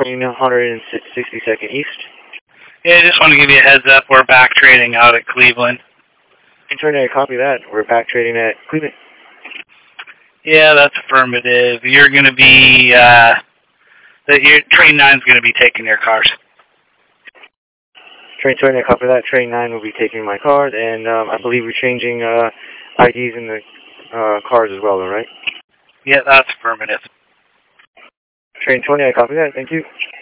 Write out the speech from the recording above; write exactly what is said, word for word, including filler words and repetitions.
train one sixty-second East. Yeah, I just want to give you a heads up. We're back trading out at Cleveland. Internet, copy that. We're back trading at Cleveland. Yeah, that's affirmative. You're going to be, uh, the, your train nine's going to be taking your cars. Train twenty, copy that. Train nine will be taking my cars, and um, I believe we're changing uh, I Ds in the uh, cars as well, though, right? Yeah, that's affirmative. Train twenty, I copy that. Thank you.